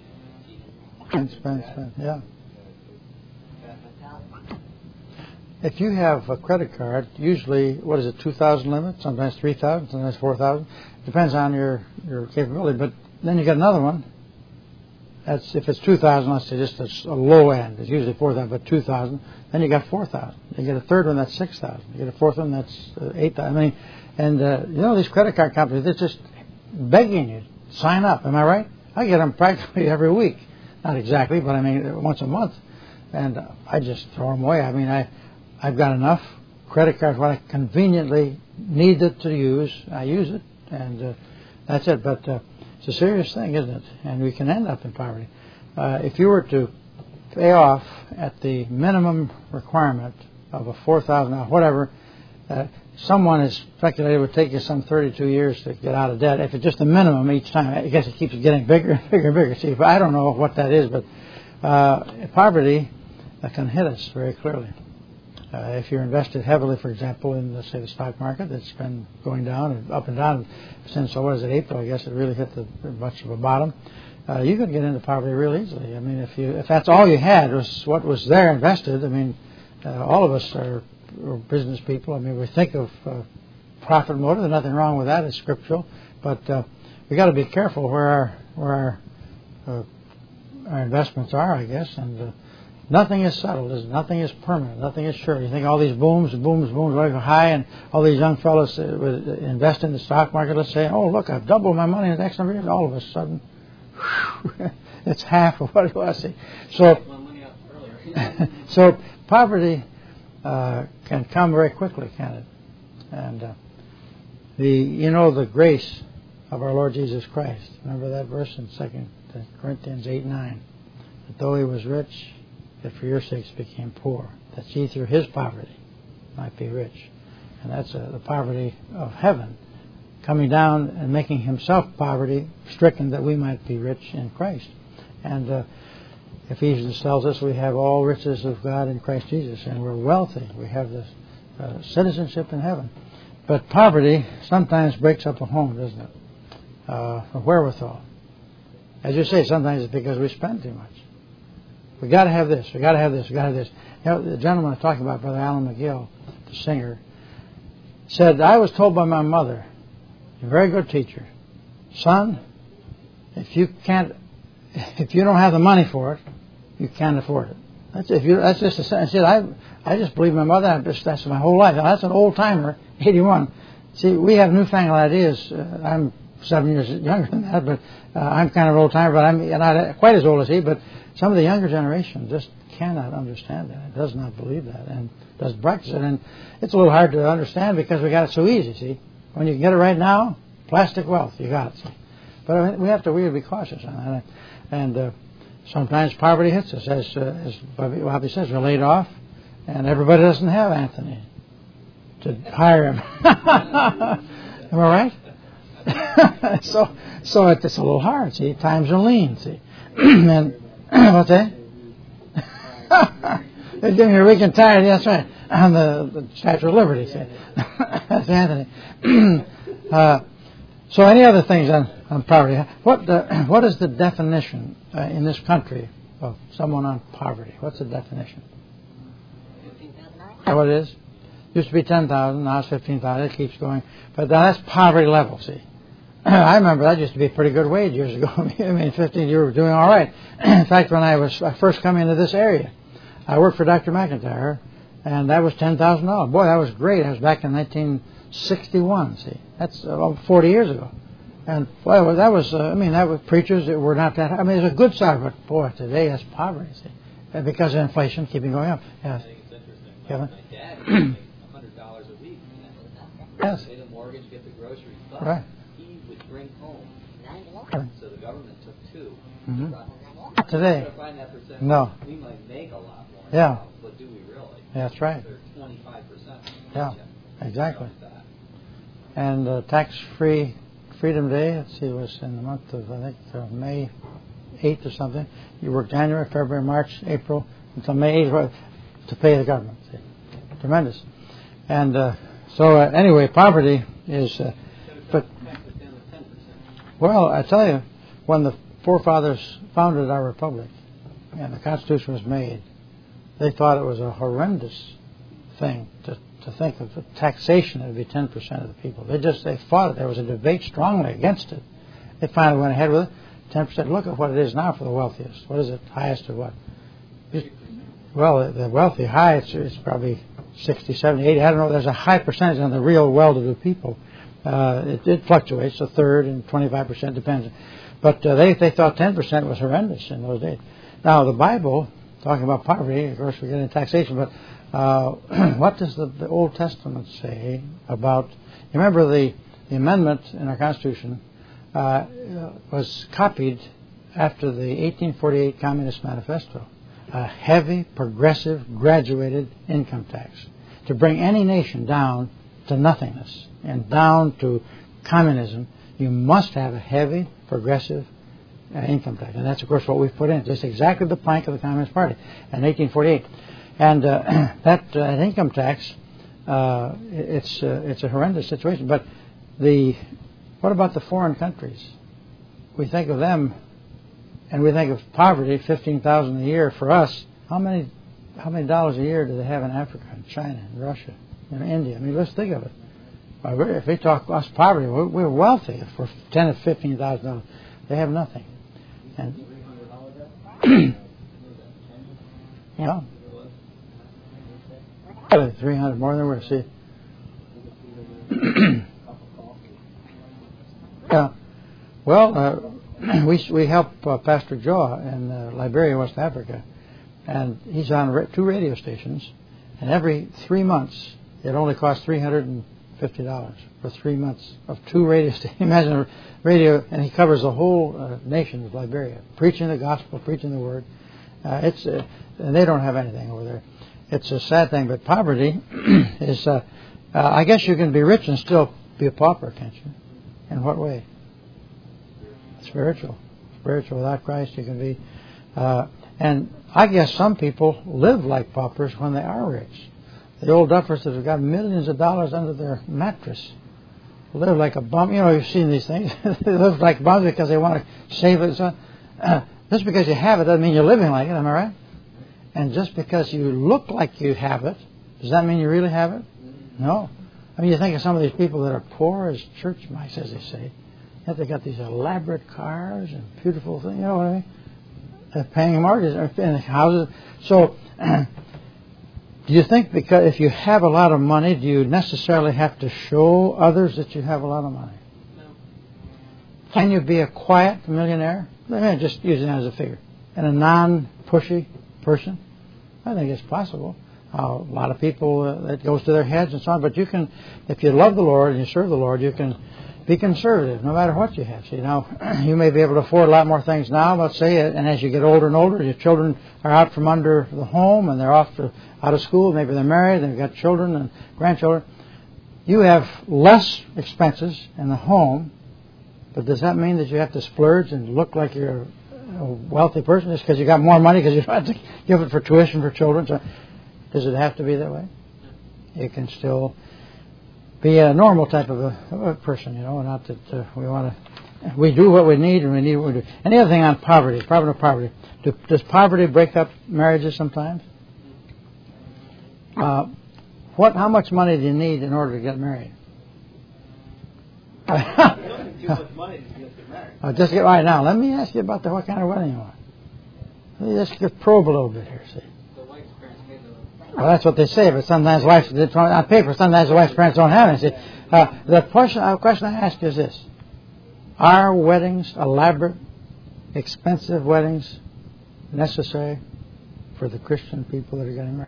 Spend. Yeah. If you have a credit card, usually, 2,000 limit? Sometimes 3,000, sometimes 4,000. Depends on your capability. But then you get another one. That's if it's 2,000, let's say just a low end. It's usually 4,000, but 2,000. Then you got 4,000. You get a third one, that's 6,000. You get a fourth one, that's 8,000. I mean, and these credit card companies, they're just begging you to sign up. Am I right? I get them practically every week. Not exactly, but I mean once a month. And I just throw them away. I mean, I've got enough credit cards when I conveniently need it to use. I use it, and that's it. But it's a serious thing, isn't it? And we can end up in poverty. If you were to pay off at the minimum requirement of a $4,000, whatever, someone has speculated it would take you some 32 years to get out of debt. If it's just the minimum each time, I guess it keeps getting bigger and bigger and bigger. See, I don't know what that is, but poverty can hit us very clearly. If you're invested heavily, for example, in, let's say, the stock market, that's been going down and up and down since, April, I guess it really hit much of a bottom. You could get into poverty real easily. I mean, if that's all you had was what was there invested, I mean, all of us are business people. I mean, we think of profit motive. There's nothing wrong with that. It's scriptural. But we got to be careful where our investments are, I guess, and nothing is settled. Nothing is permanent. Nothing is sure. You think all these booms, going high, and all these young fellows would invest in the stock market, let's say, oh, look, I've doubled my money in the next number of years. All of a sudden, it's half of what it was. So poverty can come very quickly, can it? And the grace of our Lord Jesus Christ. Remember that verse in 2 Corinthians 8:9. That though he was rich, that for your sakes became poor, that ye through his poverty might be rich. And that's the poverty of heaven, coming down and making himself poverty stricken, that we might be rich in Christ. And Ephesians tells us we have all riches of God in Christ Jesus, and we're wealthy. We have this citizenship in heaven. But poverty sometimes breaks up a home, doesn't it? A wherewithal. As you say, sometimes it's because we spend too much. We got to have this. We got to have this. We got to have this. The gentleman I was talking about, Brother Alan McGill, the singer, said, I was told by my mother, a very good teacher, son, if you don't have the money for it, you can't afford it. That's just a sentence. I just believe my mother. That's my whole life. Now, that's an old timer, 81. See, we have newfangled ideas. I'm 7 years younger than that, but I'm kind of an old timer. But I'm not quite as old as he. But some of the younger generation just cannot understand that. It does not believe that, and doesn't practice it. And it's a little hard to understand because we got it so easy. See, when you can get it right now, plastic wealth, you got it. See? But we have to really be cautious on that. And sometimes poverty hits us, as Bobby says, we're laid off, and everybody doesn't have Anthony to hire him. Am I right? So it's a little hard. See, times are lean. See, and what's that? They're giving you a weak and tired. That's right. On the Statue of Liberty. See, that's Anthony. So any other things on poverty? What is the definition in this country of someone on poverty? What's the definition? 15,000. What it is? Used to be 10,000, now it's 15,000. It keeps going. But that's poverty level, see. I remember that used to be a pretty good wage years ago. I mean, 15, you were doing all right. In fact, when I first come into this area, I worked for Dr. McIntyre, and that was $10,000. Boy, that was great. That was back in 1961, see. That's 40 years ago. And, boy, that was preachers that were not that, it's a good side, but, boy, today that's poverty, see. And because of inflation keeping going up. Yes. I think it's interesting. Kevin? My dad was making $100 a week. Yes. Pay the mortgage, get the groceries. But right. he would bring home. So the government took two. Mm-hmm. Today. Find that percent. No. We might make a lot more. Yeah. Now, but do we really? That's right. They're 25%. Yeah. Exactly. And tax-free Freedom Day, let's see, was in the month of, I think, May 8th or something. You work January, February, March, April, until May 8th to pay the government. See? Tremendous. And anyway, poverty is... Well, I tell you, when the forefathers founded our republic and the Constitution was made, they thought it was a horrendous thing to think of the taxation that would be 10% of the people. They fought it. There was a debate strongly against it. They finally went ahead with it. 10%. Look at what it is now for the wealthiest. What is it? Highest of what? Well, the wealthy high, it's probably 60, 70, 80. I don't know. There's a high percentage on the real well-to-do people. It fluctuates, a third and 25% depends. But they thought 10% was horrendous in those days. Now, the Bible, talking about poverty, of course we get into taxation, but what does the Old Testament say about... You remember the amendment in our Constitution was copied after the 1848 Communist Manifesto. A heavy, progressive, graduated income tax to bring any nation down to nothingness and down to communism. You must have a heavy, progressive income tax. And that's, of course, what we've put in. Just exactly the plank of the Communist Party in 1848. And that income tax, it's a horrendous situation. But what about the foreign countries? We think of them, and we think of poverty, $15,000 a year for us. How many dollars a year do they have in Africa, and China, and Russia, and India? Let's think of it. If they talk us poverty, we're wealthy for $10,000 to $15,000. They have nothing. And yeah, 300 more than we're see. Yeah. Well, we help Pastor Jaw in Liberia, West Africa, and he's on 2 radio stations, and every 3 months it only costs $350 for 3 months of 2 radio stations. Imagine a radio, and he covers the whole nation of Liberia, preaching the gospel, preaching the word. And they don't have anything over there. It's a sad thing, but poverty is. I guess you can be rich and still be a pauper, can't you? In what way? Spiritual. Without Christ, you can be. And I guess some people live like paupers when they are rich. The old duffers that have got millions of dollars under their mattress live like a bum. You've seen these things. They live like bums because they want to save it. So, just because you have it doesn't mean you're living like it. Am I right? And just because you look like you have it, does that mean you really have it? No. You think of some of these people that are poor as church mice, as they say. Yet they got these elaborate cars and beautiful things. You know what I mean? They're paying mortgages in houses. So, do you think because if you have a lot of money, do you necessarily have to show others that you have a lot of money? No. Can you be a quiet millionaire? Just using it as a figure. And a non-pushy person? I think it's possible. A lot of people, it goes to their heads and so on. But you can, if you love the Lord and you serve the Lord, you can be conservative no matter what you have. See, now, you may be able to afford a lot more things now, let's say, and as you get older and older, your children are out from under the home and they're out of school. Maybe they're married, they've got children and grandchildren. You have less expenses in the home, but does that mean that you have to splurge and look like you're a wealthy person just because you got more money because you don't have to give it for tuition for children? So does it have to be that way? You can still be a normal type of a person, not that we want to. We do what we need, and we need what we do. And the other thing on poverty, problem of poverty. Does poverty break up marriages sometimes? How much money do you need in order to get married? You don't need too much money to get married. Just get right now. Let me ask you about what kind of wedding you want. Let me just probe a little bit here. See. The wife's parents pay the. Well, that's what they say, but sometimes on paper, sometimes the wife's parents don't have it. See, the question I ask you is this: are weddings, elaborate, expensive weddings, necessary for the Christian people that are getting married?